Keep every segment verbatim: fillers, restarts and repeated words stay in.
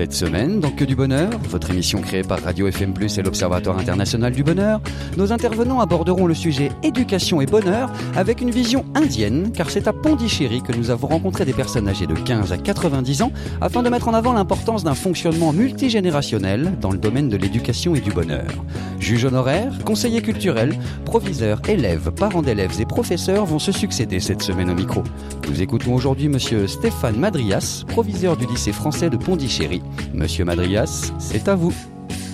Cette semaine, dans Que du Bonheur, votre émission créée par Radio F M plus, et l'Observatoire international du bonheur, nos intervenants aborderont le sujet éducation et bonheur avec une vision indienne, car c'est à Pondichéry que nous avons rencontré des personnes âgées de quinze à quatre-vingt-dix ans afin de mettre en avant l'importance d'un fonctionnement multigénérationnel dans le domaine de l'éducation et du bonheur. Juges honoraires, conseillers culturels, proviseurs, élèves, parents d'élèves et professeurs vont se succéder cette semaine au micro. Nous écoutons aujourd'hui Monsieur Stéphane Madrias, proviseur du lycée français de Pondichéry. Monsieur Madrias, c'est à vous.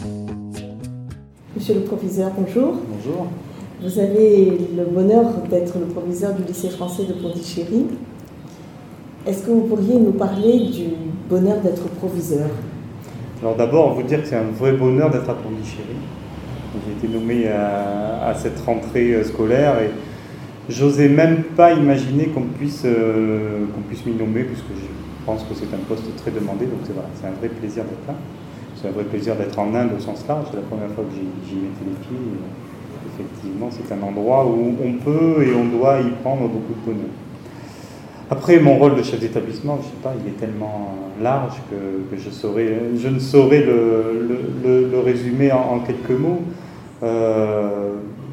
Monsieur le proviseur, bonjour. Bonjour. Vous avez le bonheur d'être le proviseur du lycée français de Pondichéry. Est-ce que vous pourriez nous parler du bonheur d'être proviseur ? Alors d'abord, vous dire que c'est un vrai bonheur d'être à Pondichéry. J'ai été nommé à, à cette rentrée scolaire et j'osais même pas imaginer qu'on puisse, euh, qu'on puisse m'y nommer, puisque je pense que c'est un poste très demandé, donc c'est, voilà, c'est un vrai plaisir d'être là. C'est un vrai plaisir d'être en Inde au sens large, c'est la première fois que j'y, j'y mettais les pieds. Et effectivement, c'est un endroit où on peut et on doit y prendre beaucoup de bonheur. Après, mon rôle de chef d'établissement, je sais pas, il est tellement large que, que je, saurais, je ne saurais le, le, le, le résumer en, en quelques mots. Euh,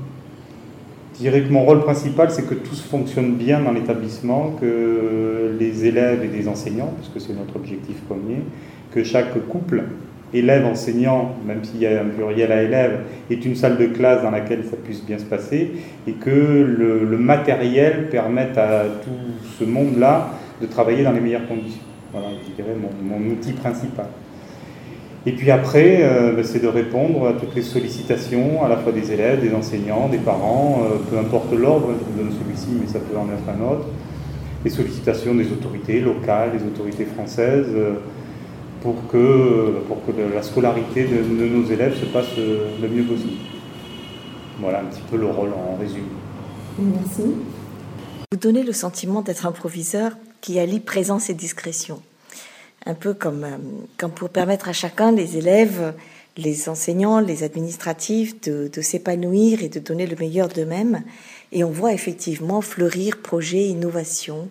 je dirais que mon rôle principal, c'est que tout fonctionne bien dans l'établissement, que les élèves et les enseignants, puisque c'est notre objectif premier, que chaque couple, élève-enseignant, même s'il y a un pluriel à élève, est une salle de classe dans laquelle ça puisse bien se passer, et que le, le matériel permette à tout ce monde-là de travailler dans les meilleures conditions. Voilà, je dirais mon, mon outil principal. Et puis après, euh, c'est de répondre à toutes les sollicitations, à la fois des élèves, des enseignants, des parents, euh, peu importe l'ordre, je vous donne celui-ci, mais ça peut en être un autre, les sollicitations des autorités locales, des autorités françaises, euh, pour que, pour que la scolarité de, de nos élèves se passe le mieux possible. Voilà un petit peu le rôle en résumé. Merci. Vous donnez le sentiment d'être un proviseur qui allie présence et discrétion. Un peu comme, comme pour permettre à chacun, les élèves, les enseignants, les administratifs, de, de s'épanouir et de donner le meilleur d'eux-mêmes. Et on voit effectivement fleurir projets, innovations.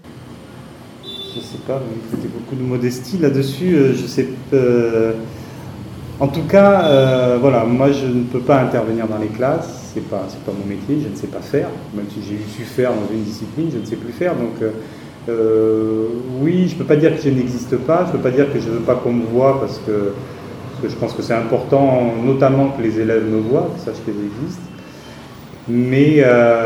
Je sais pas, vous mettez beaucoup de modestie là-dessus. Je sais euh, en tout cas, euh, voilà, moi je ne peux pas intervenir dans les classes. C'est pas, c'est pas mon métier. Je ne sais pas faire. Même si j'ai su faire dans une discipline, je ne sais plus faire. Donc euh, oui, je peux pas dire que je n'existe pas. Je peux pas dire que je veux pas qu'on me voie parce que, parce que je pense que c'est important, notamment que les élèves me voient, qu'ils sachent que j'existe. Mais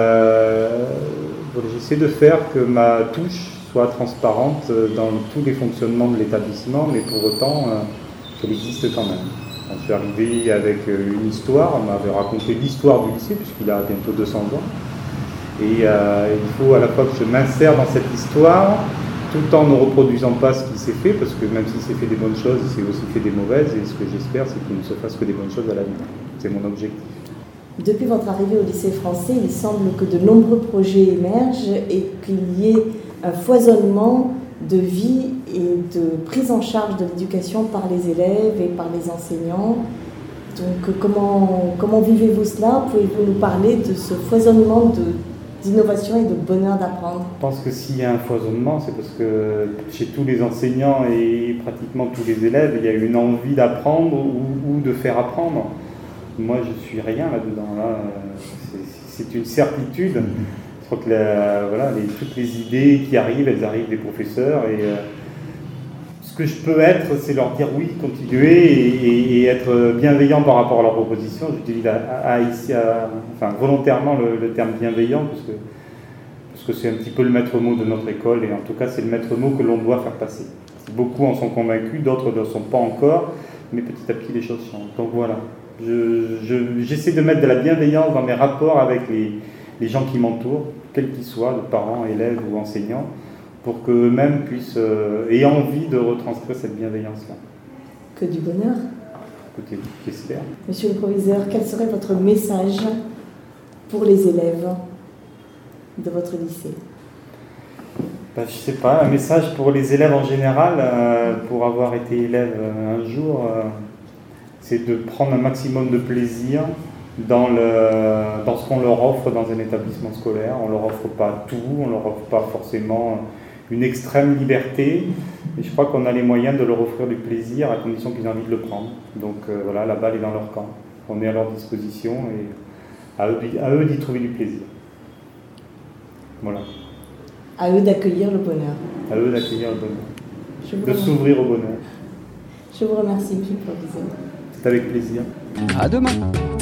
euh, voilà, j'essaie de faire que ma touche soit transparente dans tous les fonctionnements de l'établissement, mais pour autant euh, qu'elle existe quand même. Je suis arrivé avec une histoire, on m'avait raconté l'histoire du lycée, puisqu'il a bientôt deux cents ans, et euh, il faut à la fois que je m'insère dans cette histoire, tout en ne reproduisant pas ce qui s'est fait, parce que même s'il s'est fait des bonnes choses, il s'est aussi fait des mauvaises, et ce que j'espère, c'est qu'il ne se fasse que des bonnes choses à l'avenir. C'est mon objectif. Depuis votre arrivée au lycée français, il semble que de nombreux projets émergent et qu'il y ait un foisonnement de vie et de prise en charge de l'éducation par les élèves et par les enseignants. Donc comment, comment vivez-vous cela ? Pouvez-vous nous parler de ce foisonnement de, d'innovation et de bonheur d'apprendre ? Je pense que s'il y a un foisonnement, c'est parce que chez tous les enseignants et pratiquement tous les élèves, il y a une envie d'apprendre ou, ou de faire apprendre. Moi, je suis rien là-dedans. Là. C'est, c'est une certitude. Je crois que la, voilà, les, toutes les idées qui arrivent, elles arrivent des professeurs. Et euh, ce que je peux être, c'est leur dire oui, continuer et, et, et être bienveillant par rapport à leurs propositions. J'utilise à, à, ici, à, enfin, volontairement le, le terme bienveillant parce que, parce que c'est un petit peu le maître mot de notre école. Et en tout cas, c'est le maître mot que l'on doit faire passer. Beaucoup en sont convaincus, d'autres ne le sont pas encore. Mais petit à petit, les choses changent. Donc voilà. Je, je, j'essaie de mettre de la bienveillance dans mes rapports avec les, les gens qui m'entourent, quels qu'ils soient, de parents, élèves ou enseignants, pour qu'eux-mêmes puissent, euh, aient envie de retranscrire cette bienveillance-là. Que du bonheur. Écoutez, j'espère. Monsieur le proviseur, quel serait votre message pour les élèves de votre lycée ? Ben, je ne sais pas, un message pour les élèves en général, euh, pour avoir été élève euh, un jour... Euh, c'est de prendre un maximum de plaisir dans, le, dans ce qu'on leur offre dans un établissement scolaire. On ne leur offre pas tout, on ne leur offre pas forcément une extrême liberté. Et je crois qu'on a les moyens de leur offrir du plaisir à condition qu'ils aient envie de le prendre. Donc euh, voilà, la balle est dans leur camp. On est à leur disposition et à eux, à eux d'y trouver du plaisir. Voilà. À eux d'accueillir le bonheur. À eux d'accueillir le bonheur. Je vous De remercie. s'ouvrir au bonheur. Je vous remercie, M. le Proviseur. C'est avec plaisir. À demain.